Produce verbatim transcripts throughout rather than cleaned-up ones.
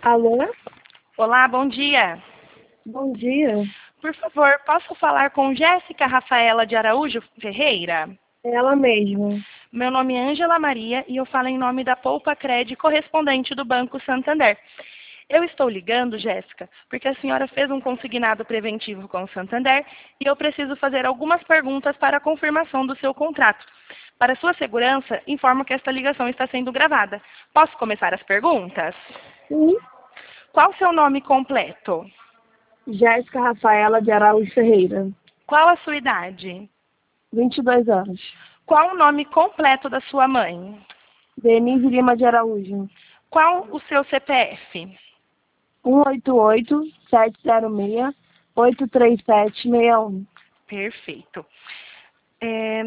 Alô? Olá, bom dia. Bom dia. Por favor, posso falar com Jéssica Rafaela de Araújo Ferreira? Ela mesma. Meu nome é Ângela Maria e eu falo em nome da Poupa Cred, correspondente do Banco Santander. Eu estou ligando, Jéssica, porque a senhora fez um consignado preventivo com o Santander e eu preciso fazer algumas perguntas para a confirmação do seu contrato. Para sua segurança, informo que esta ligação está sendo gravada. Posso começar as perguntas? Sim. Qual o seu nome completo? Jéssica Rafaela de Araújo Ferreira. Qual a sua idade? vinte e dois anos. Qual o nome completo da sua mãe? Denise Lima de Araújo. Qual o seu C P F? um oito oito, sete zero seis, oito três sete seis um. Perfeito. É...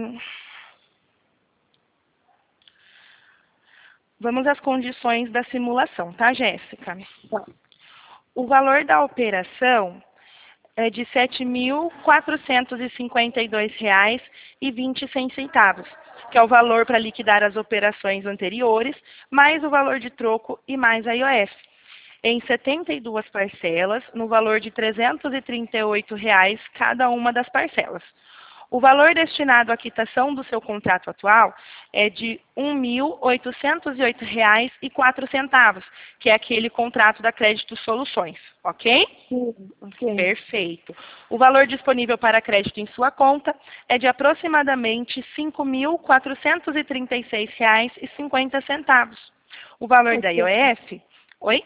Vamos às condições da simulação, tá, Jéssica? Tá. O valor da operação é de sete mil quatrocentos e cinquenta e dois reais e vinte e seis centavos, que é o valor para liquidar as operações anteriores, mais o valor de troco e mais a I O F, em setenta e duas parcelas, no valor de trezentos e trinta e oito reais cada uma das parcelas. O valor destinado à quitação do seu contrato atual é de um mil oitocentos e oito reais e quatro centavos, que é aquele contrato da Crédito Soluções, ok? Sim, ok. Perfeito. O valor disponível para crédito em sua conta é de aproximadamente cinco mil quatrocentos e trinta e seis reais e cinquenta centavos. O valor da I O F... Oi?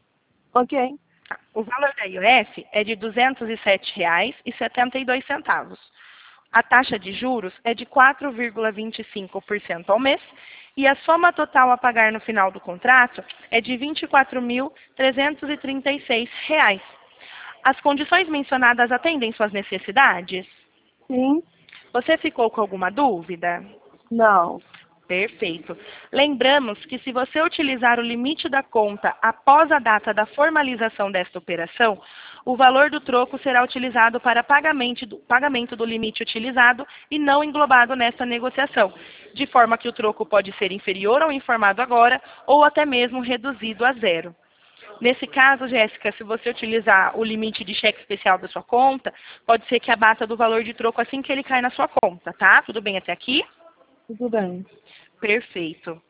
Ok. O valor da I O F é de duzentos e sete reais e setenta e dois centavos. A taxa de juros é de quatro vírgula vinte e cinco por cento ao mês e a soma total a pagar no final do contrato é de vinte e quatro mil trezentos e trinta e seis reais. As condições mencionadas atendem suas necessidades? Sim. Você ficou com alguma dúvida? Não. Perfeito. Lembramos que se você utilizar o limite da conta após a data da formalização desta operação, o valor do troco será utilizado para pagamento do, pagamento do limite utilizado e não englobado nesta negociação, de forma que o troco pode ser inferior ao informado agora ou até mesmo reduzido a zero. Nesse caso, Jéssica, se você utilizar o limite de cheque especial da sua conta, pode ser que abata do valor de troco assim que ele cai na sua conta, tá? Tudo bem até aqui? Tudo bem. Perfeito.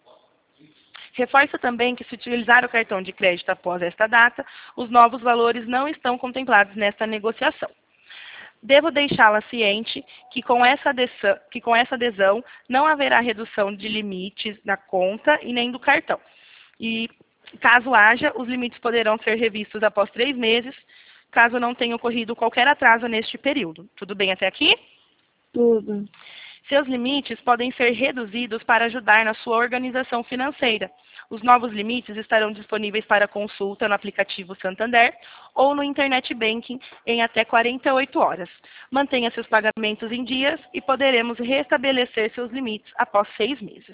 Reforço também que se utilizar o cartão de crédito após esta data, os novos valores não estão contemplados nesta negociação. Devo deixá-la ciente que com, essa adesão, que com essa adesão não haverá redução de limites da conta e nem do cartão. E caso haja, os limites poderão ser revistos após três meses, caso não tenha ocorrido qualquer atraso neste período. Tudo bem até aqui? Tudo. Seus limites podem ser reduzidos para ajudar na sua organização financeira. Os novos limites estarão disponíveis para consulta no aplicativo Santander ou no Internet Banking em até quarenta e oito horas. Mantenha seus pagamentos em dias e poderemos restabelecer seus limites após seis meses.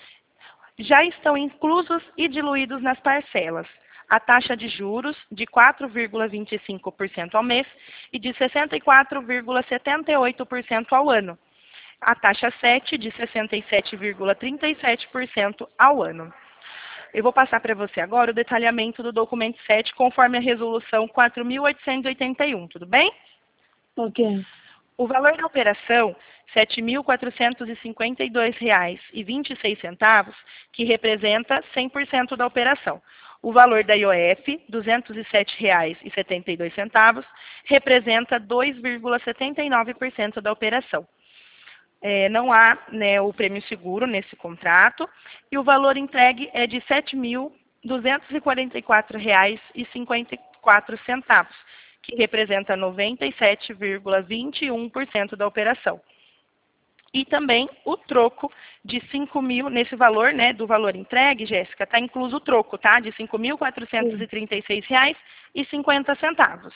Já estão inclusos e diluídos nas parcelas a taxa de juros de quatro vírgula vinte e cinco por cento ao mês e de sessenta e quatro vírgula setenta e oito por cento ao ano. A taxa sete de sessenta e sete vírgula trinta e sete por cento ao ano. Eu vou passar para você agora o detalhamento do documento sete, conforme a resolução quatro mil oitocentos e oitenta e um, tudo bem? Ok. O valor da operação, sete mil quatrocentos e cinquenta e dois reais e vinte e seis centavos, que representa cem por cento da operação. O valor da I O F, duzentos e sete reais e setenta e dois centavos, representa dois vírgula setenta e nove por cento da operação. É, não há, né, o prêmio seguro nesse contrato e o valor entregue é de sete mil duzentos e quarenta e quatro reais e cinquenta e quatro centavos, que representa noventa e sete vírgula vinte e um por cento da operação. E também o troco de cinco mil, nesse valor, né, do valor entregue, Jéssica, está incluso o troco, tá? De cinco mil quatrocentos e trinta e seis reais e cinquenta centavos.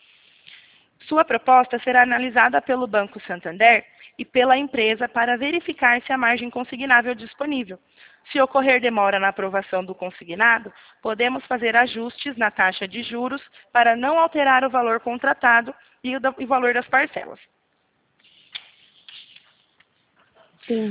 Sua proposta será analisada pelo Banco Santander e pela empresa para verificar se a margem consignável é disponível. Se ocorrer demora na aprovação do consignado, podemos fazer ajustes na taxa de juros para não alterar o valor contratado e o valor das parcelas. Sim.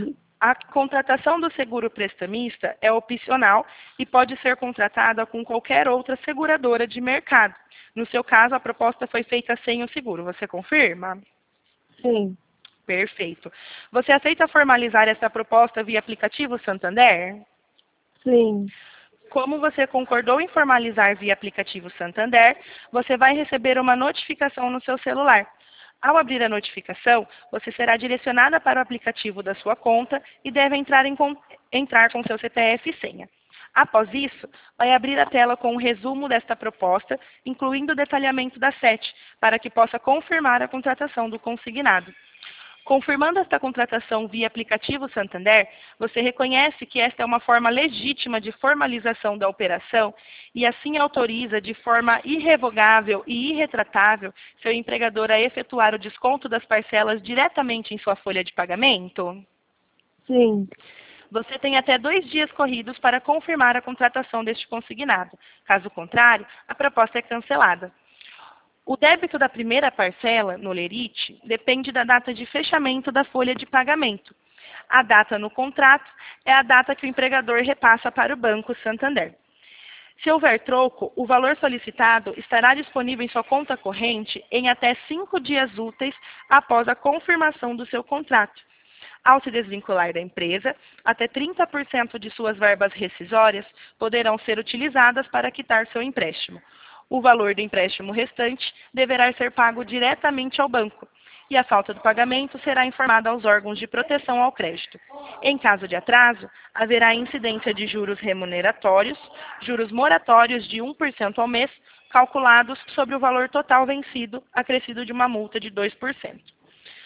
A contratação do seguro prestamista é opcional e pode ser contratada com qualquer outra seguradora de mercado. No seu caso, a proposta foi feita sem o seguro. Você confirma? Sim. Perfeito. Você aceita formalizar essa proposta via aplicativo Santander? Sim. Como você concordou em formalizar via aplicativo Santander, você vai receber uma notificação no seu celular. Ao abrir a notificação, você será direcionada para o aplicativo da sua conta e deve entrar, em, entrar com seu C P F e senha. Após isso, vai abrir a tela com um resumo desta proposta, incluindo o detalhamento da S E T, para que possa confirmar a contratação do consignado. Confirmando esta contratação via aplicativo Santander, você reconhece que esta é uma forma legítima de formalização da operação e assim autoriza de forma irrevogável e irretratável seu empregador a efetuar o desconto das parcelas diretamente em sua folha de pagamento? Sim. Você tem até dois dias corridos para confirmar a contratação deste consignado. Caso contrário, a proposta é cancelada. O débito da primeira parcela, no lerite, depende da data de fechamento da folha de pagamento. A data no contrato é a data que o empregador repassa para o Banco Santander. Se houver troco, o valor solicitado estará disponível em sua conta corrente em até cinco dias úteis após a confirmação do seu contrato. Ao se desvincular da empresa, até trinta por cento de suas verbas rescisórias poderão ser utilizadas para quitar seu empréstimo. O valor do empréstimo restante deverá ser pago diretamente ao banco, e a falta do pagamento será informada aos órgãos de proteção ao crédito. Em caso de atraso, haverá incidência de juros remuneratórios, juros moratórios de um por cento ao mês, calculados sobre o valor total vencido, acrescido de uma multa de dois por cento.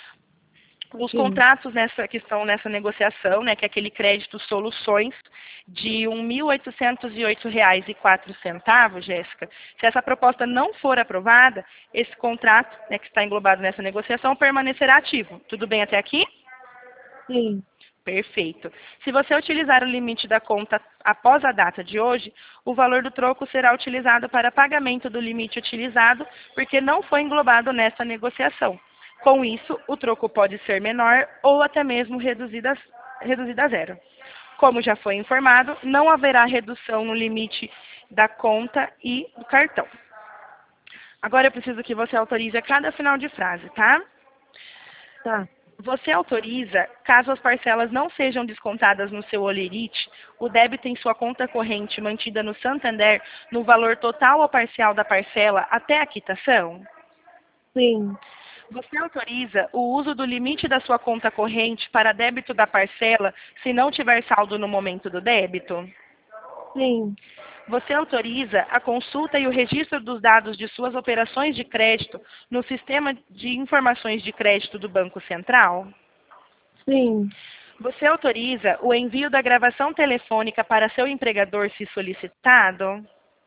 Os Sim. contratos nessa, que estão nessa negociação, né, que é aquele crédito soluções de um mil oitocentos e oito reais e quatro centavos, Jéssica, se essa proposta não for aprovada, esse contrato, né, que está englobado nessa negociação permanecerá ativo. Tudo bem até aqui? Sim. Perfeito. Se você utilizar o limite da conta após a data de hoje, o valor do troco será utilizado para pagamento do limite utilizado, porque não foi englobado nessa negociação. Com isso, o troco pode ser menor ou até mesmo reduzido a, reduzido a zero. Como já foi informado, não haverá redução no limite da conta e do cartão. Agora eu preciso que você autorize cada final de frase, tá? Tá. Você autoriza, caso as parcelas não sejam descontadas no seu olerite, o débito em sua conta corrente mantida no Santander no valor total ou parcial da parcela até a quitação? Sim. Você autoriza o uso do limite da sua conta corrente para débito da parcela se não tiver saldo no momento do débito? Sim. Você autoriza a consulta e o registro dos dados de suas operações de crédito no sistema de informações de crédito do Banco Central? Sim. Você autoriza o envio da gravação telefônica para seu empregador se solicitado?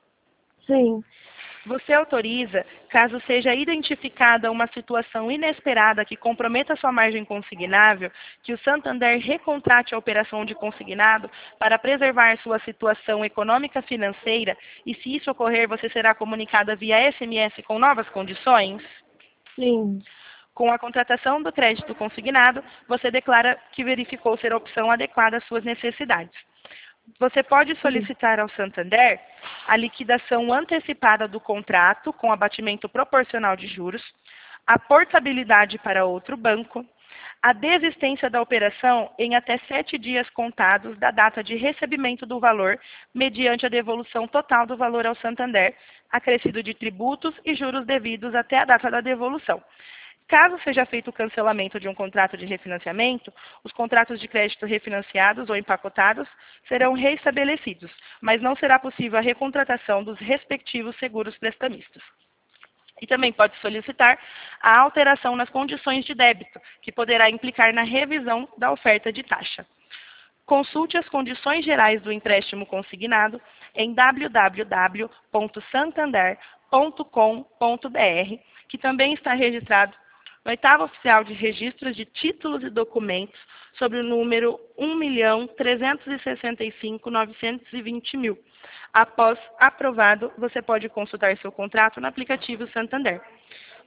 Sim. Você autoriza, caso seja identificada uma situação inesperada que comprometa sua margem consignável, que o Santander recontrate a operação de consignado para preservar sua situação econômica financeira e, se isso ocorrer, você será comunicada via S M S com novas condições? Sim. Com a contratação do crédito consignado, você declara que verificou ser a opção adequada às suas necessidades. Você pode solicitar ao Santander a liquidação antecipada do contrato com abatimento proporcional de juros, a portabilidade para outro banco, a desistência da operação em até sete dias contados da data de recebimento do valor, mediante a devolução total do valor ao Santander, acrescido de tributos e juros devidos até a data da devolução. Caso seja feito o cancelamento de um contrato de refinanciamento, os contratos de crédito refinanciados ou empacotados serão reestabelecidos, mas não será possível a recontratação dos respectivos seguros prestamistas. E também pode solicitar a alteração nas condições de débito, que poderá implicar na revisão da oferta de taxa. Consulte as condições gerais do empréstimo consignado em w w w ponto santander ponto com ponto b r, que também está registrado no oitavo oficial de registros de títulos e documentos sobre o número um milhão trezentos e sessenta e cinco mil novecentos e vinte. Após aprovado, você pode consultar seu contrato no aplicativo Santander.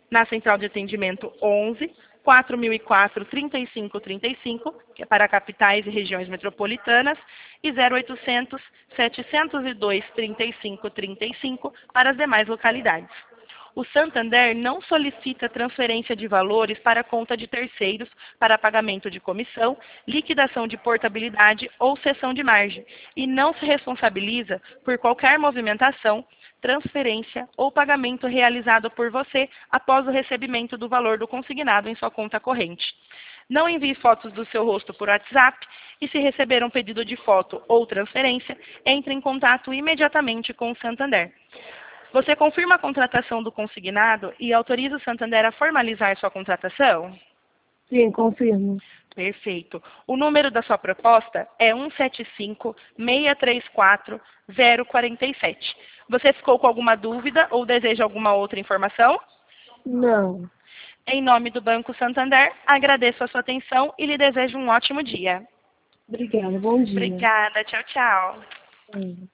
Na central de atendimento onze, quatro mil e quatro, trinta e cinco trinta e cinco, que é para capitais e regiões metropolitanas, e zero oitocentos, setecentos e dois, trinta e cinco trinta e cinco para as demais localidades. O Santander não solicita transferência de valores para conta de terceiros para pagamento de comissão, liquidação de portabilidade ou cessão de margem, e não se responsabiliza por qualquer movimentação, transferência ou pagamento realizado por você após o recebimento do valor do consignado em sua conta corrente. Não envie fotos do seu rosto por WhatsApp e, se receber um pedido de foto ou transferência, entre em contato imediatamente com o Santander. Você confirma a contratação do consignado e autoriza o Santander a formalizar sua contratação? Sim, confirmo. Perfeito. O número da sua proposta é um sete cinco, seis três quatro, zero quatro sete. Você ficou com alguma dúvida ou deseja alguma outra informação? Não. Em nome do Banco Santander, agradeço a sua atenção e lhe desejo um ótimo dia. Obrigada, bom dia. Obrigada. Tchau, tchau. Sim.